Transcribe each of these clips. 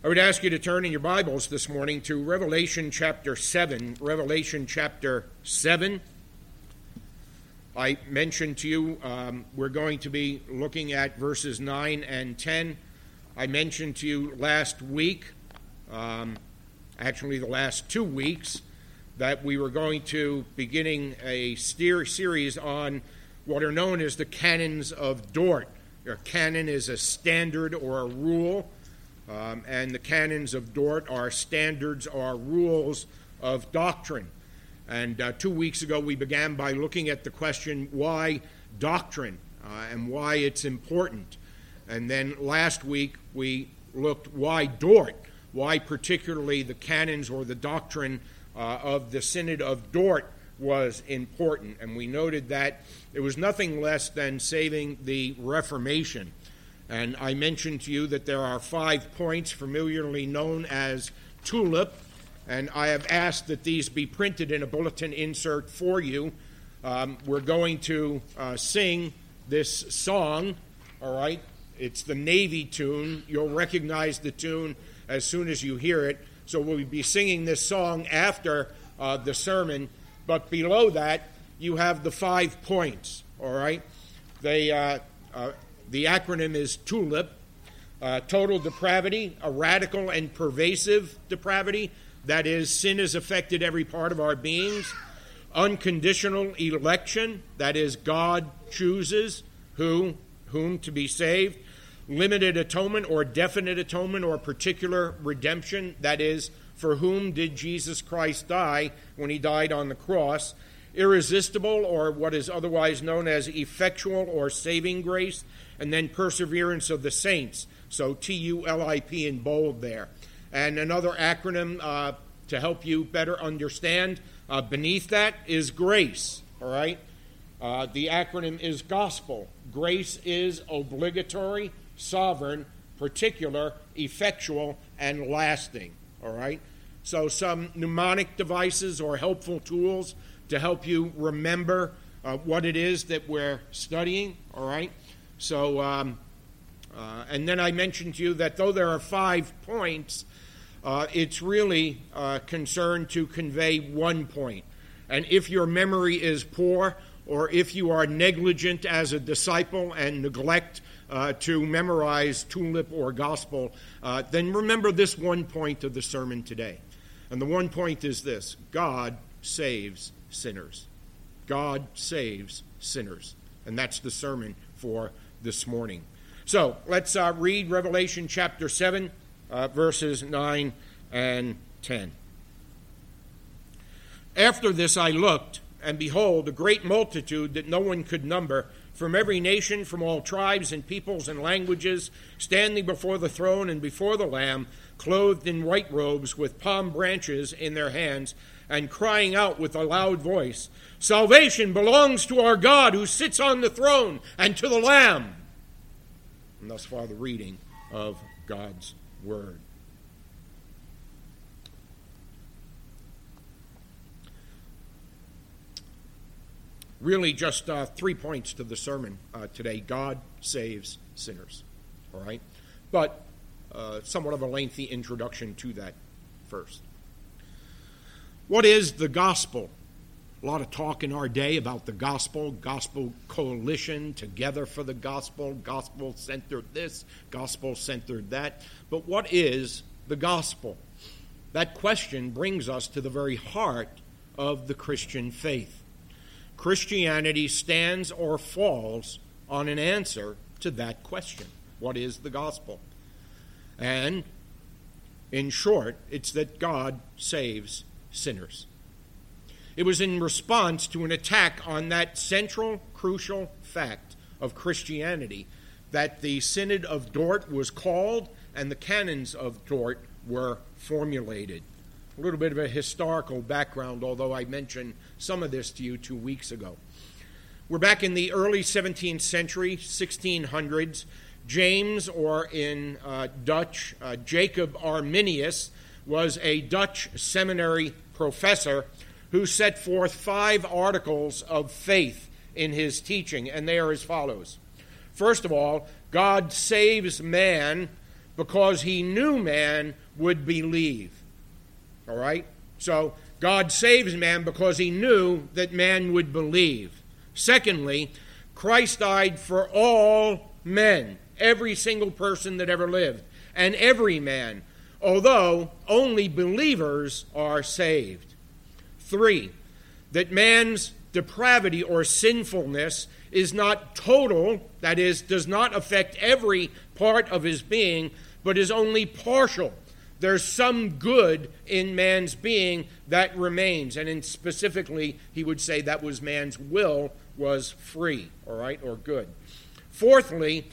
I would ask you to turn in your Bibles this morning to Revelation chapter 7. Revelation chapter 7. I mentioned to you we're going to be looking at verses 9 and 10. I mentioned to you last week, actually the last 2 weeks, that we were going to beginning a series on what are known as the canons of Dort. A canon is a standard or a rule. And the canons of Dort are standards or rules of doctrine. And 2 weeks ago we began by looking at the question, why doctrine and why it's important. And then last week we looked why Dort, why particularly the canons or the doctrine of the Synod of Dort was important. And we noted that it was nothing less than saving the Reformation. And I mentioned to you that there are 5 points familiarly known as TULIP, and I have asked that these be printed in a bulletin insert for you. We're going to sing this song, all right? It's the Navy tune. You'll recognize the tune as soon as you hear it. So we'll be singing this song after the sermon, but below that you have the 5 points, all right? The acronym is TULIP, total depravity, a radical and pervasive depravity. That is, sin has affected every part of our beings. Unconditional election, that is, God chooses whom to be saved. Limited atonement or definite atonement or particular redemption, that is, for whom did Jesus Christ die when he died on the cross. Irresistible, or what is otherwise known as effectual or saving grace. And then perseverance of the saints. So TULIP in bold there. And another acronym to help you better understand, beneath that is grace, all right? The acronym is gospel. Grace is obligatory, sovereign, particular, effectual, and lasting, all right? So some mnemonic devices or helpful tools to help you remember what it is that we're studying, all right? So, and then I mentioned to you that though there are 5 points, it's really concerned to convey 1 point. And if your memory is poor, or if you are negligent as a disciple and neglect to memorize TULIP or gospel, then remember this 1 point of the sermon today. And the 1 point is this: God saves sinners. God saves sinners. And that's the sermon for this morning. So let's read Revelation chapter 7, verses 9 and 10. After this I looked, and behold, a great multitude that no one could number, from every nation, from all tribes and peoples and languages, standing before the throne and before the Lamb, clothed in white robes, with palm branches in their hands, and crying out with a loud voice, "Salvation belongs to our God who sits on the throne and to the Lamb." And thus far the reading of God's Word. Really just 3 points to the sermon today. God saves sinners, all right? But somewhat of a lengthy introduction to that first. What is the gospel? A lot of talk in our day about the gospel coalition, together for the gospel-centered this, gospel-centered that. But what is the gospel? That question brings us to the very heart of the Christian faith. Christianity stands or falls on an answer to that question. What is the gospel? And, in short, it's that God saves sinners. It was in response to an attack on that central, crucial fact of Christianity that the Synod of Dort was called and the canons of Dort were formulated. A little bit of a historical background, although I mentioned some of this to you 2 weeks ago. We're back in the early 17th century, 1600s. James, or in Dutch, Jacob Arminius, was a Dutch seminary professor who set forth 5 articles of faith in his teaching, and they are as follows. First of all, God saves man because he knew man would believe. All right? So God saves man because he knew that man would believe. Secondly, Christ died for all men, every single person that ever lived, and every man, although only believers are saved. 3, that man's depravity or sinfulness is not total, that is, does not affect every part of his being, but is only partial. There's some good in man's being that remains, and specifically, he would say that was man's will was free, all right, or good. Fourthly,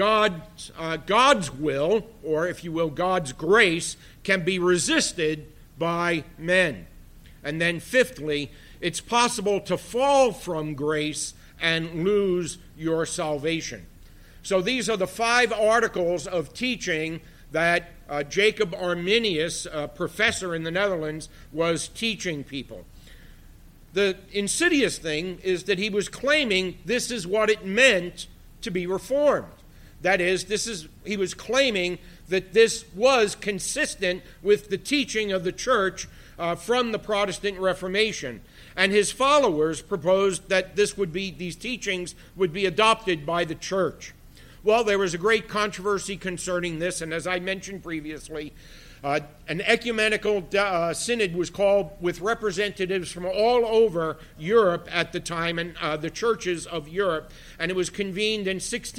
God's will, or if you will, God's grace, can be resisted by men. And then fifthly, it's possible to fall from grace and lose your salvation. So these are the 5 articles of teaching that Jacob Arminius, a professor in the Netherlands, was teaching people. The insidious thing is that he was claiming this is what it meant to be reformed. That is, he was claiming that this was consistent with the teaching of the church from the Protestant Reformation. And his followers proposed that these teachings would be adopted by the church. Well, there was a great controversy concerning this, and as I mentioned previously, an ecumenical synod was called with representatives from all over Europe at the time, and the churches of Europe, and it was convened in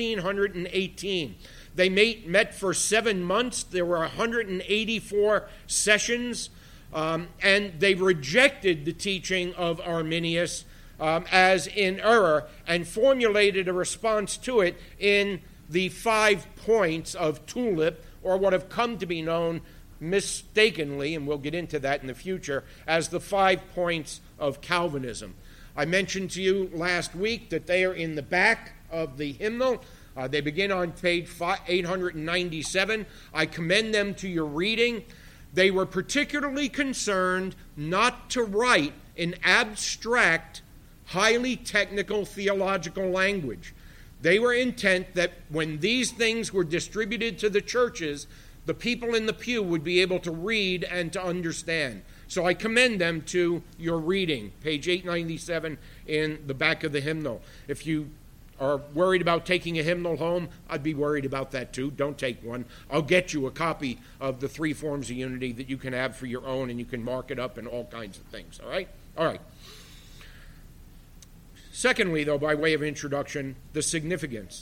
1618. They met for 7 months. There were 184 sessions, and they rejected the teaching of Arminius as in error and formulated a response to it in the 5 points of Tulip, or what have come to be known mistakenly, and we'll get into that in the future, as the 5 points of Calvinism. I mentioned to you last week that they are in the back of the hymnal. They begin on page 897. I commend them to your reading. They were particularly concerned not to write in abstract, highly technical theological language. They were intent that when these things were distributed to the churches, the people in the pew would be able to read and to understand. So I commend them to your reading, page 897 in the back of the hymnal. If you are worried about taking a hymnal home, I'd be worried about that too. Don't take one. I'll get you a copy of the 3 forms of unity that you can have for your own, and you can mark it up and all kinds of things, all right? All right. Secondly, though, by way of introduction, the significance.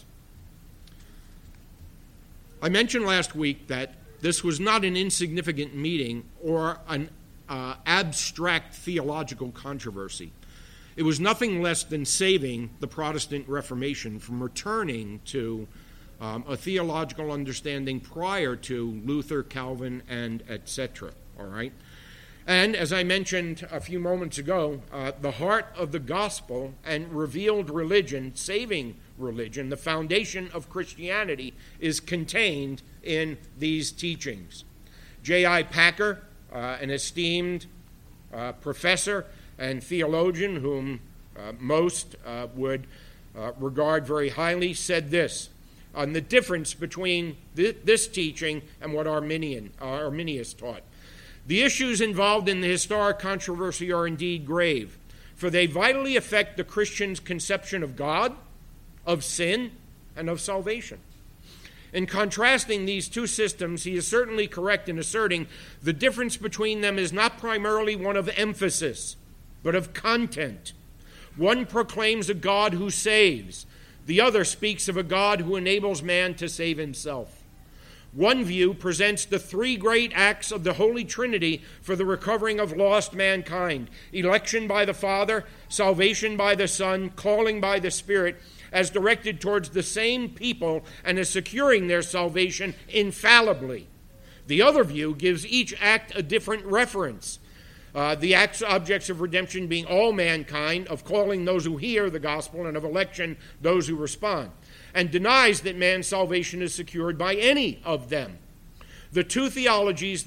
I mentioned last week that this was not an insignificant meeting or an abstract theological controversy. It was nothing less than saving the Protestant Reformation from returning to a theological understanding prior to Luther, Calvin, and etc. All right? And as I mentioned a few moments ago, the heart of the gospel and revealed religion, saving religion, the foundation of Christianity, is contained in these teachings. J.I. Packer, an esteemed professor and theologian whom most would regard very highly, said this on the difference between this teaching and what Arminius taught. The issues involved in the historic controversy are indeed grave, for they vitally affect the Christian's conception of God, of sin, and of salvation. In contrasting these two systems, he is certainly correct in asserting the difference between them is not primarily one of emphasis, but of content. One proclaims a God who saves. The other speaks of a God who enables man to save himself. One view presents the 3 great acts of the Holy Trinity for the recovering of lost mankind: election by the Father, salvation by the Son, calling by the Spirit, as directed towards the same people and as securing their salvation infallibly. The other view gives each act a different reference. The act's objects of redemption being all mankind, of calling those who hear the gospel, and of election those who respond, and denies that man's salvation is secured by any of them. The two theologies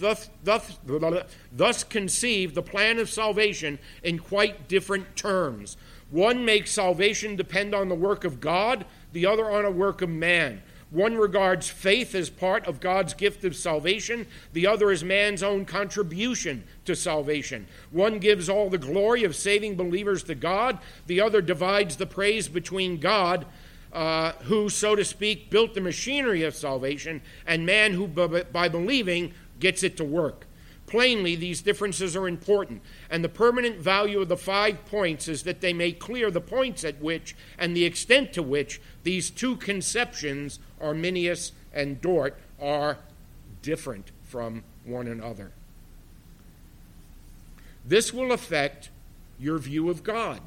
thus conceive the plan of salvation in quite different terms. One makes salvation depend on the work of God, the other on a work of man. One regards faith as part of God's gift of salvation. The other is man's own contribution to salvation. One gives all the glory of saving believers to God. The other divides the praise between God, who, so to speak, built the machinery of salvation, and man who, by believing, gets it to work. Plainly, these differences are important, and the permanent value of the 5 points is that they make clear the points at which and the extent to which these two conceptions, Arminius and Dort, are different from one another. This will affect your view of God.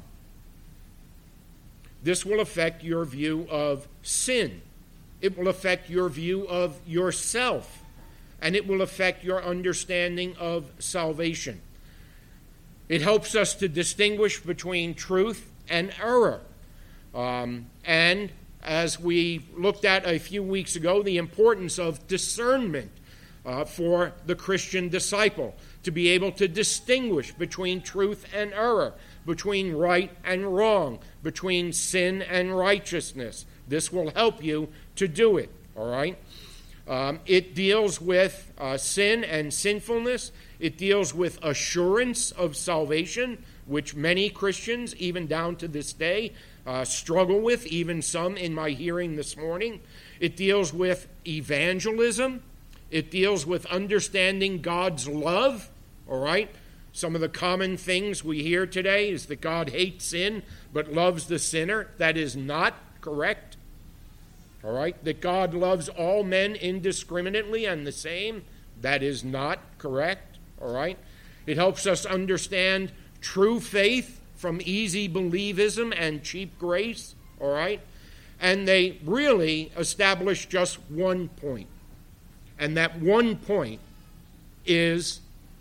This will affect your view of sin. It will affect your view of yourself. And it will affect your understanding of salvation. It helps us to distinguish between truth and error. And as we looked at a few weeks ago, the importance of discernment for the Christian disciple, to be able to distinguish between truth and error, between right and wrong, between sin and righteousness. This will help you to do it, all right? It deals with sin and sinfulness. It deals with assurance of salvation, which many Christians, even down to this day, struggle with, even some in my hearing this morning. It deals with evangelism. It deals with understanding God's love, all right? Some of the common things we hear today is that God hates sin but loves the sinner. That is not correct. All right, that God loves all men indiscriminately and the same, that is not correct. All right, it helps us understand true faith from easy believism and cheap grace. All right, and they really establish just one point, and that one point is,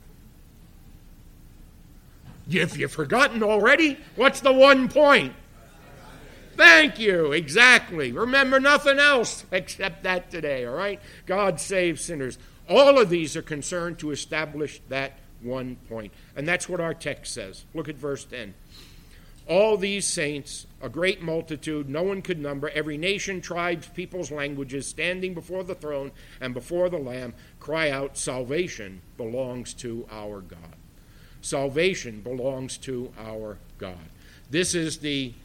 if you've forgotten already, what's the one point? Thank you, exactly. Remember nothing else except that today, all right? God saves sinners. All of these are concerned to establish that one point. And that's what our text says. Look at verse 10. All these saints, a great multitude, no one could number, every nation, tribes, peoples, languages, standing before the throne and before the Lamb, cry out, salvation belongs to our God. Salvation belongs to our God. This is the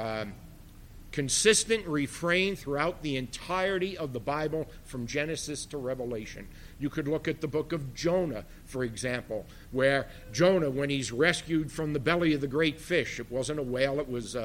consistent refrain throughout the entirety of the Bible from Genesis to Revelation. You could look at the book of Jonah, for example, where Jonah, when he's rescued from the belly of the great fish, it wasn't a whale, it was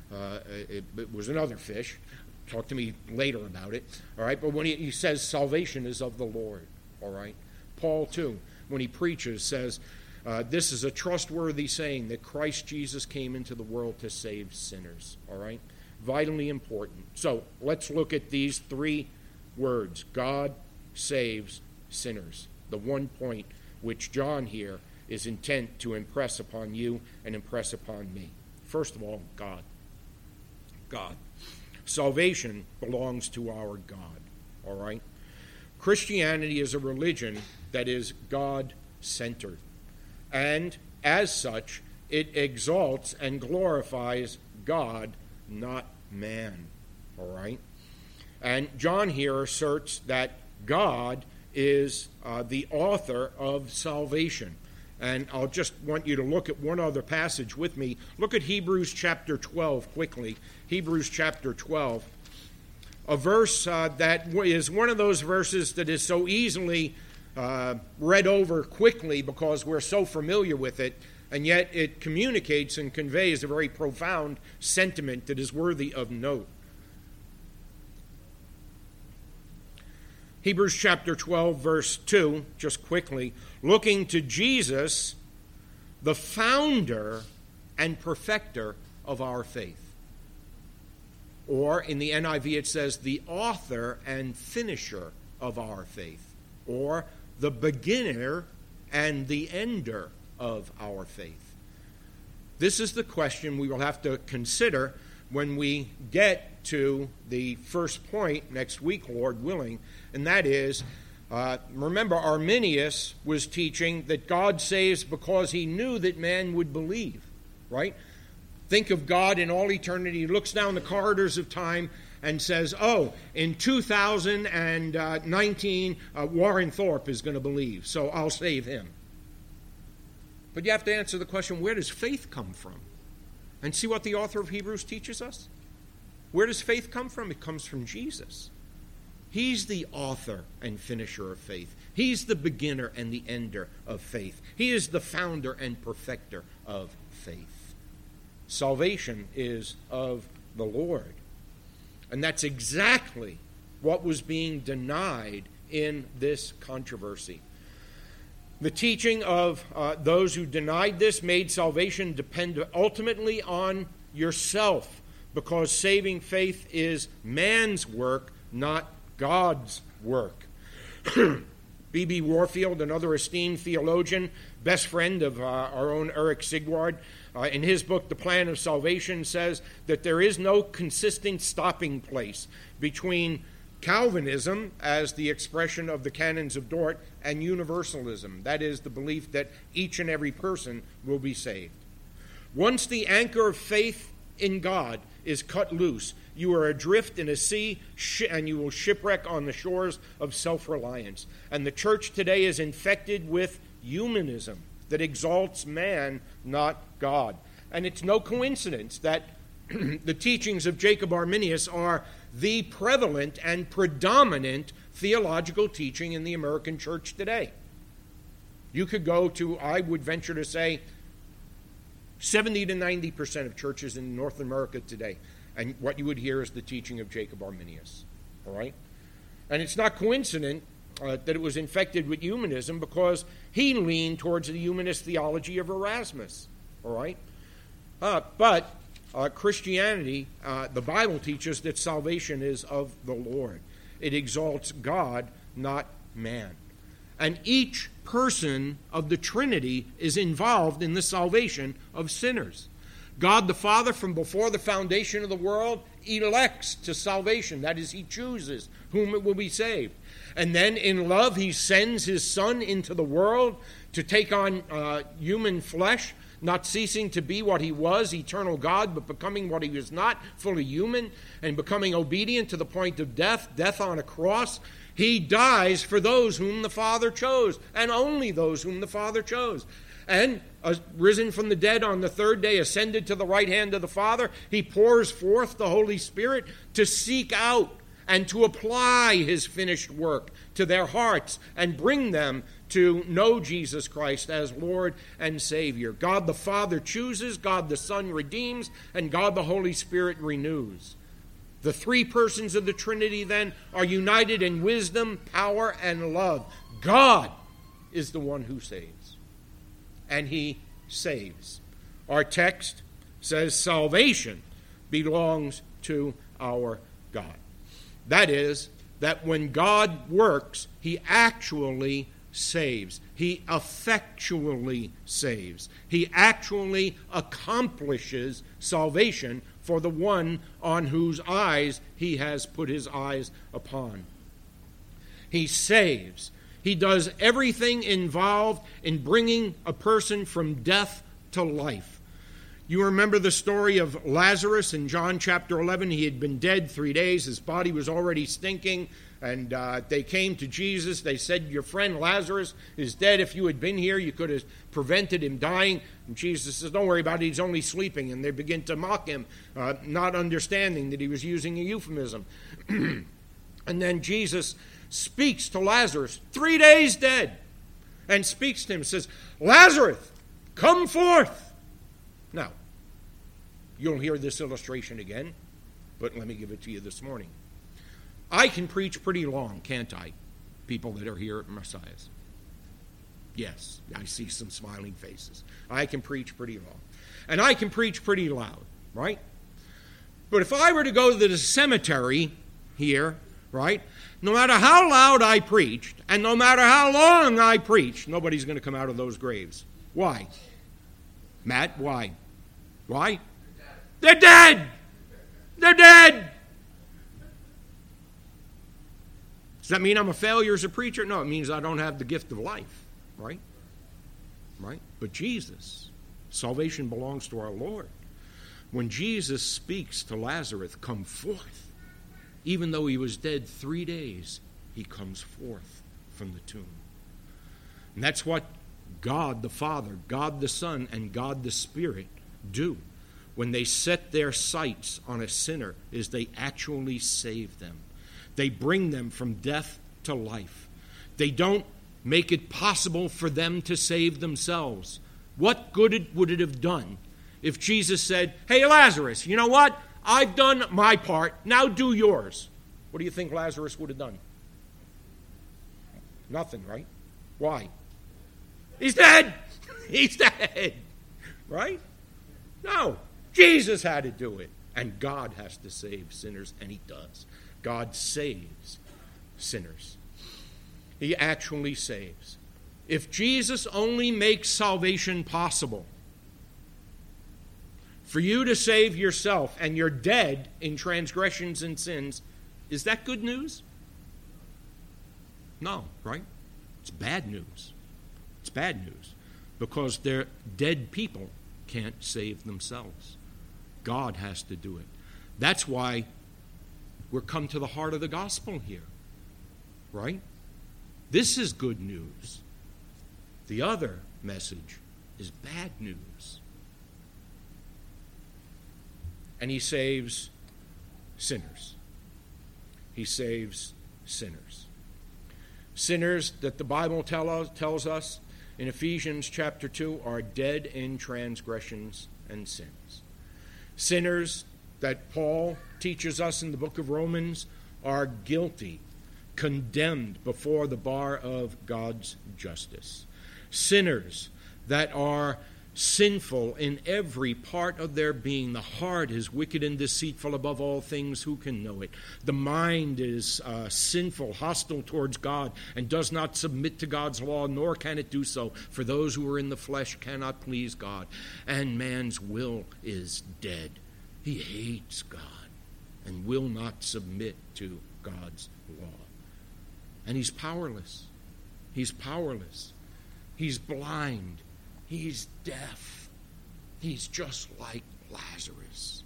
another fish. Talk to me later about it, all right? But when he says salvation is of the Lord, all right? Paul, too, when he preaches, says, this is a trustworthy saying that Christ Jesus came into the world to save sinners, all right? Vitally important. So let's look at these 3 words. God saves sinners. The one point which John here is intent to impress upon you and impress upon me. First of all, God. God. Salvation belongs to our God. All right? Christianity is a religion that is God-centered. And as such, it exalts and glorifies God, not man, all right? And John here asserts that God is the author of salvation. And I'll just want you to look at one other passage with me. Look at Hebrews chapter 12 quickly. Hebrews chapter 12. A verse that is one of those verses that is so easily read over quickly because we're so familiar with it, and yet it communicates and conveys a very profound sentiment that is worthy of note. Hebrews chapter 12, verse 2, just quickly, looking to Jesus, the founder and perfecter of our faith. Or in the NIV it says, the author and finisher of our faith. Or the beginner and the ender of our faith. This is the question we will have to consider when we get to the first point next week, Lord willing, and that is, remember, Arminius was teaching that God saves because he knew that man would believe, right? Think of God in all eternity. He looks down the corridors of time, and says, oh, in 2019, Warren Thorpe is going to believe, so I'll save him. But you have to answer the question, where does faith come from? And see what the author of Hebrews teaches us? Where does faith come from? It comes from Jesus. He's the author and finisher of faith. He's the beginner and the ender of faith. He is the founder and perfecter of faith. Salvation is of the Lord. And that's exactly what was being denied in this controversy. The teaching of those who denied this made salvation depend ultimately on yourself, because saving faith is man's work, not God's work. B.B. Warfield, another esteemed theologian, best friend of our own Eric Sigward, in his book, The Plan of Salvation, says that there is no consistent stopping place between Calvinism, as the expression of the canons of Dort, and universalism, that is, the belief that each and every person will be saved. Once the anchor of faith in God is cut loose, you are adrift in a sea, and you will shipwreck on the shores of self-reliance. And the church today is infected with humanism that exalts man, not God. And it's no coincidence that the teachings of Jacob Arminius are the prevalent and predominant theological teaching in the American church today. You could go to, I would venture to say, 70 to 90% of churches in North America today, and what you would hear is the teaching of Jacob Arminius. All right? And it's not coincident that it was infected with humanism, because he leaned towards the humanist theology of Erasmus. All right? But Christianity, the Bible teaches that salvation is of the Lord. It exalts God, not man. And each person of the Trinity is involved in the salvation of sinners. God the Father, from before the foundation of the world, elects to salvation. That is, he chooses whom it will be saved. And then in love, he sends his Son into the world to take on human flesh, not ceasing to be what he was, eternal God, but becoming what he was not, fully human, and becoming obedient to the point of death on a cross. He dies for those whom the Father chose, and only those whom the Father chose. And risen from the dead on the third day, ascended to the right hand of the Father, he pours forth the Holy Spirit to seek out and to apply his finished work to their hearts and bring them to know Jesus Christ as Lord and Savior. God the Father chooses, God the Son redeems, and God the Holy Spirit renews. The three persons of the Trinity then are united in wisdom, power, and love. God is the one who saves, and he saves. Our text says salvation belongs to our God. That is, that when God works, he actually saves. He effectually saves. He actually accomplishes salvation for the one on whose eyes he has put his eyes upon. He saves. He does everything involved in bringing a person from death to life. You remember the story of Lazarus in John chapter 11. He had been dead 3 days. His body was already stinking. And they came to Jesus. They said, your friend Lazarus is dead. If you had been here, you could have prevented him dying. And Jesus says, don't worry about it. He's only sleeping. And they begin to mock him, not understanding that he was using a euphemism. And then Jesus speaks to Lazarus, 3 days dead, and speaks to him, says, Lazarus, come forth. Now, you'll hear this illustration again, but let me give it to you this morning. I can preach pretty long, can't I? People that are here at Messiah's. Yes, I see some smiling faces. I can preach pretty long. And I can preach pretty loud, right? But if I were to go to the cemetery here, right, no matter how loud I preached, and no matter how long I preached, nobody's going to come out of those graves. Why? Matt, why? Why? They're dead! They're dead! Does that mean I'm a failure as a preacher? No, it means I don't have the gift of life, right? Right? But Jesus, salvation belongs to our Lord. When Jesus speaks to Lazarus, come forth, even though he was dead 3 days, he comes forth from the tomb. And that's what God the Father, God the Son, and God the Spirit do when they set their sights on a sinner, is they actually save them. They bring them from death to life. They don't make it possible for them to save themselves. What good would it have done if Jesus said, "Hey, Lazarus, you know what? I've done my part. Now do yours." What do you think Lazarus would have done? Nothing, right? Why? He's dead. He's dead. Right? No. Jesus had to do it. And God has to save sinners, and he does. God saves sinners. He actually saves. If Jesus only makes salvation possible, for you to save yourself and you're dead in transgressions and sins, is that good news? No, right? It's bad news. It's bad news because they're dead people can't save themselves. God has to do it. That's why we're come to the heart of the gospel here, right? This is good news. The other message is bad news. And he saves sinners. He saves sinners. Sinners that the Bible tells us in Ephesians chapter 2 are dead in transgressions and sins. Sinners that Paul teaches us in the book of Romans are guilty, condemned before the bar of God's justice. Sinners that are sinful in every part of their being. The heart is wicked and deceitful above all things. Who can know it? The mind is sinful, hostile towards God, and does not submit to God's law, nor can it do so. For those who are in the flesh cannot please God. And man's will is dead. He hates God and will not submit to God's law. And he's powerless. He's powerless. He's blind. He's deaf. He's just like Lazarus.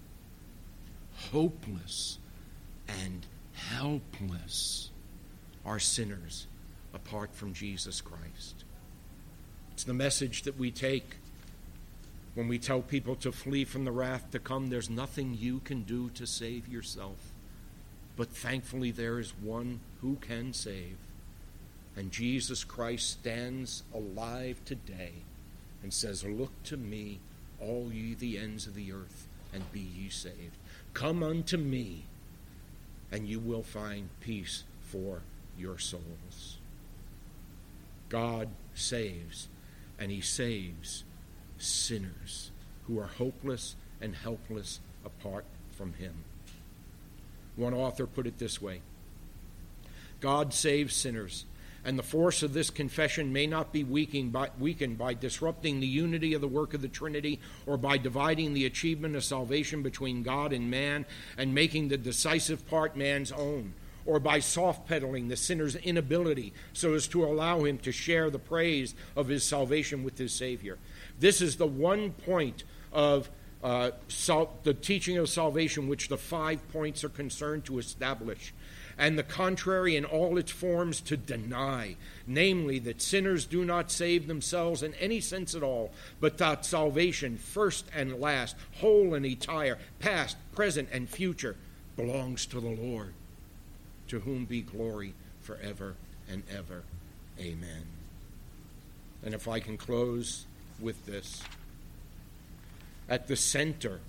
Hopeless and helpless are sinners apart from Jesus Christ. It's the message that we take when we tell people to flee from the wrath to come. There's nothing you can do to save yourself. But thankfully there is one who can save. And Jesus Christ stands alive today and says, "Look to me, all ye the ends of the earth, and be ye saved. Come unto me, and you will find peace for your souls." God saves, and he saves sinners who are hopeless and helpless apart from him. One author put it this way: God saves sinners, and the force of this confession may not be weakened by disrupting the unity of the work of the Trinity, or by dividing the achievement of salvation between God and man and making the decisive part man's own, or by soft-pedaling the sinner's inability so as to allow him to share the praise of his salvation with his Savior. This is the one point of the teaching of salvation which the 5 points are concerned to establish, and the contrary in all its forms to deny, namely that sinners do not save themselves in any sense at all, but that salvation, first and last, whole and entire, past, present, and future, belongs to the Lord, to whom be glory forever and ever. Amen. And if I can close with this: at the center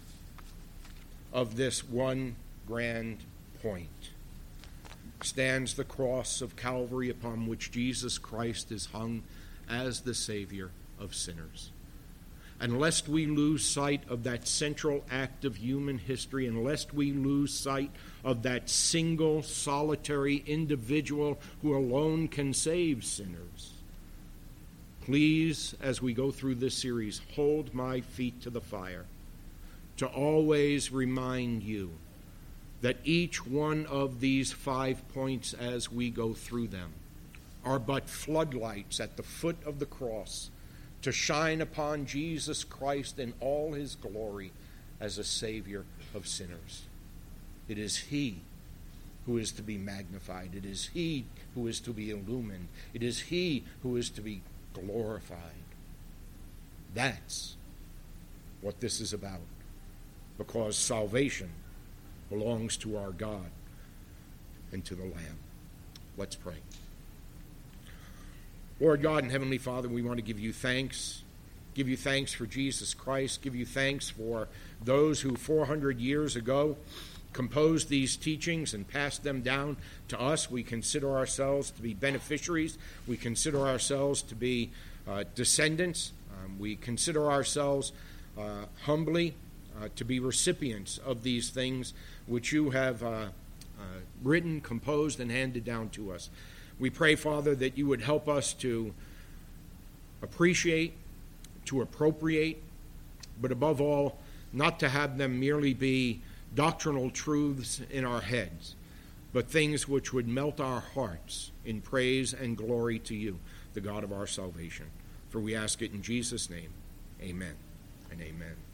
of this one grand point stands the cross of Calvary, upon which Jesus Christ is hung as the Savior of sinners. And lest we lose sight of that central act of human history, and lest we lose sight of that single, solitary individual who alone can save sinners, please, as we go through this series, hold my feet to the fire to always remind you that each one of these 5 points as we go through them are but floodlights at the foot of the cross to shine upon Jesus Christ in all his glory as a Savior of sinners. It is He who is to be magnified. It is He who is to be illumined. It is He who is to be glorified. That's what this is about, because salvation belongs to our God and to the Lamb. Let's pray. Lord God and Heavenly Father, we want to give you thanks. Give you thanks for Jesus Christ. Give you thanks for those who 400 years ago composed these teachings and passed them down to us. We consider ourselves to be beneficiaries. We consider ourselves to be descendants. We consider ourselves humbly to be recipients of these things which you have written, composed, and handed down to us. We pray, Father, that you would help us to appreciate, to appropriate, but above all, not to have them merely be doctrinal truths in our heads, but things which would melt our hearts in praise and glory to you, the God of our salvation. For we ask it in Jesus' name. Amen and amen.